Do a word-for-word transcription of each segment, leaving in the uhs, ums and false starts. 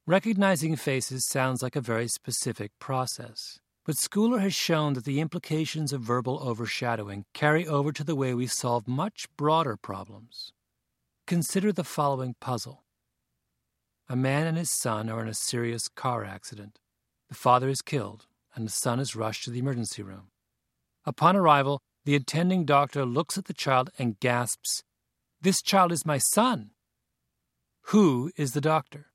Recognizing faces sounds like a very specific process, but Schooler has shown that the implications of verbal overshadowing carry over to the way we solve much broader problems. Consider the following puzzle. A man and his son are in a serious car accident. The father is killed, and the son is rushed to the emergency room. Upon arrival, the attending doctor looks at the child and gasps, "This child is my son!" Who is the doctor?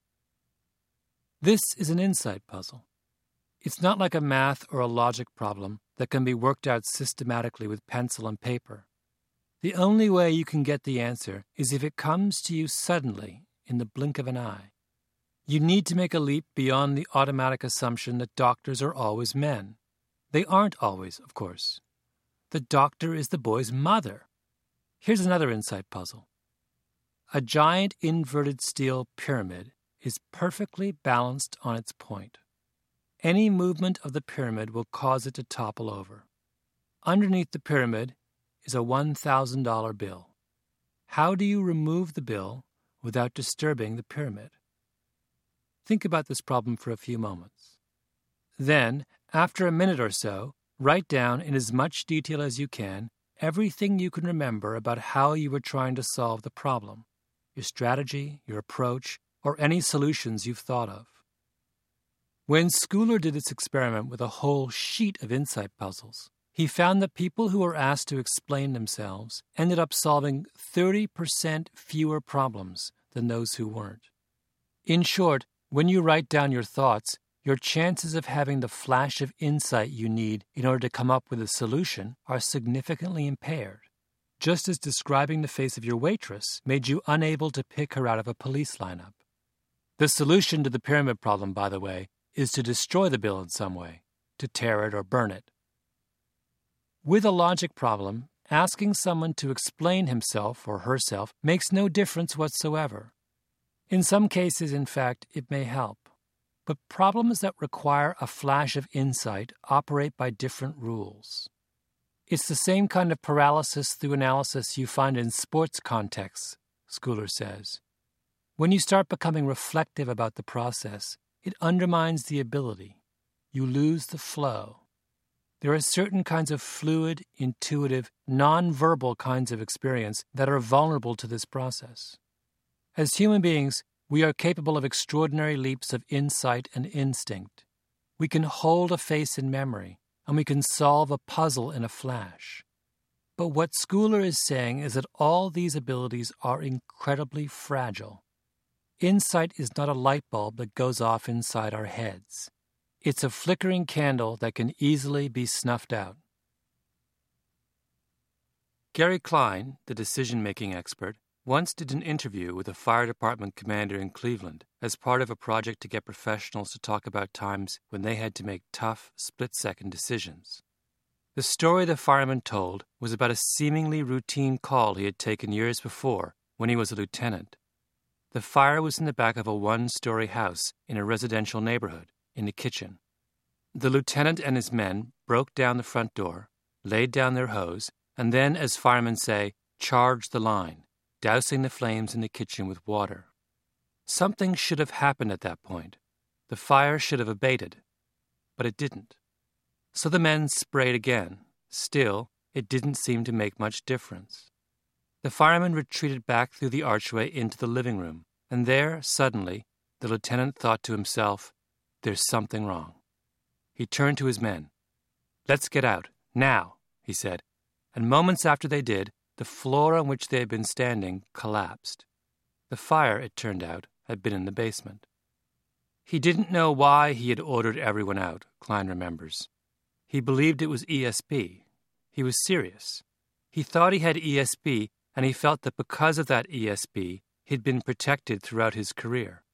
This is an insight puzzle. It's not like a math or a logic problem that can be worked out systematically with pencil and paper. The only way you can get the answer is if it comes to you suddenly, in the blink of an eye. You need to make a leap beyond the automatic assumption that doctors are always men. They aren't always, of course. The doctor is the boy's mother. Here's another insight puzzle. A giant inverted steel pyramid is perfectly balanced on its point. Any movement of the pyramid will cause it to topple over. Underneath the pyramid is a one thousand dollar bill. How do you remove the bill without disturbing the pyramid? Think about this problem for a few moments. Then, after a minute or so, write down in as much detail as you can everything you can remember about how you were trying to solve the problem, your strategy, your approach, or any solutions you've thought of. When Schooler did this experiment with a whole sheet of insight puzzles, he found that people who were asked to explain themselves ended up solving thirty percent fewer problems than those who weren't. In short, when you write down your thoughts, your chances of having the flash of insight you need in order to come up with a solution are significantly impaired, just as describing the face of your waitress made you unable to pick her out of a police lineup. The solution to the pyramid problem, by the way, is to destroy the bill in some way, to tear it or burn it. With a logic problem, asking someone to explain himself or herself makes no difference whatsoever. In some cases, in fact, it may help. But problems that require a flash of insight operate by different rules. It's the same kind of paralysis through analysis you find in sports contexts, Schooler says. When you start becoming reflective about the process, it undermines the ability. You lose the flow. There are certain kinds of fluid, intuitive, non-verbal kinds of experience that are vulnerable to this process. As human beings, we are capable of extraordinary leaps of insight and instinct. We can hold a face in memory, and we can solve a puzzle in a flash. But what Schooler is saying is that all these abilities are incredibly fragile. Insight is not a light bulb that goes off inside our heads. It's a flickering candle that can easily be snuffed out. Gary Klein, the decision-making expert, once did an interview with a fire department commander in Cleveland as part of a project to get professionals to talk about times when they had to make tough, split-second decisions. The story the fireman told was about a seemingly routine call he had taken years before when he was a lieutenant. The fire was in the back of a one-story house in a residential neighborhood, in the kitchen. The lieutenant and his men broke down the front door, laid down their hose, and then, as firemen say, charged the line, dousing the flames in the kitchen with water. Something should have happened at that point. The fire should have abated, but it didn't. So the men sprayed again. Still, it didn't seem to make much difference. The fireman retreated back through the archway into the living room, and there, suddenly, the lieutenant thought to himself, "There's something wrong." He turned to his men. "Let's get out, now," he said, and moments after they did, the floor on which they had been standing collapsed. The fire, it turned out, had been in the basement. He didn't know why he had ordered everyone out, Klein remembers. He believed it was E S P. He was serious. He thought he had E S P, and he felt that because of that E S P, he'd been protected throughout his career.